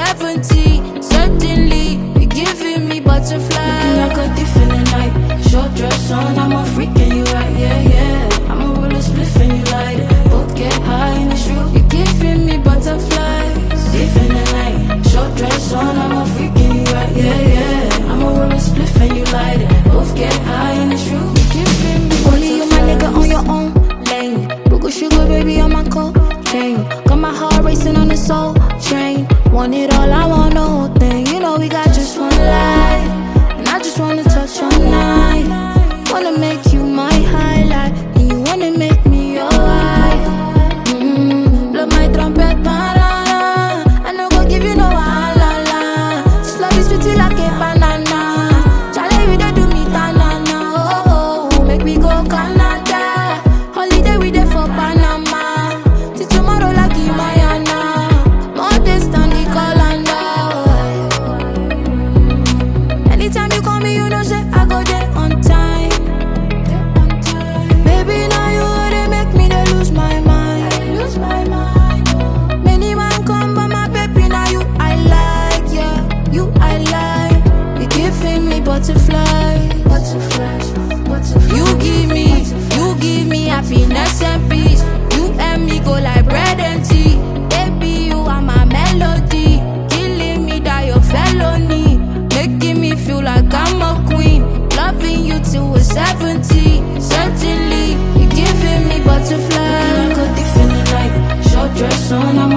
70. Certainly, you're giving me butterflies. Looking like a thief in the night. Short dress on, I'm a freak and you right, yeah, yeah. I'm a roller spliff and you light it. Both get high in the shoe. You're giving me butterflies. Thief in the night. Short dress on, I'm a freak and you right, yeah, yeah. I'm a roller spliff and you light it. Both get high in the shoe. You're giving me Only you, my nigga, on your own lane. Boogle sugar, baby, on my cocaine. Got my heart racing on the soul train. Want it all, I want the whole thing. You know we got just one life, and I just wanna touch all night. Wanna make you my highlight, and you wanna make me your wife. Blow my trumpet, banana. I no go give you no la. This love is sweet like a banana. Charlie, we dey do me tanana. Oh, oh, make me go Canada. Holiday we dey for Panama. Till tomorrow like Imayana. More days than the calendar. Anytime you call me, you know say I go there on time. Baby, now you dey make me dey lose my mind. Many man come, but my baby, now you I like, yeah. You I like. You giving me butterflies. You give me happiness and peace. You and me go like bread and tea. Baby, you are my melody. Killing me that your felony. Making me feel like I'm a queen. Loving you till we're 70. Certainly, you're giving me butterflies. Like a thief in the night. Short dress on, I'm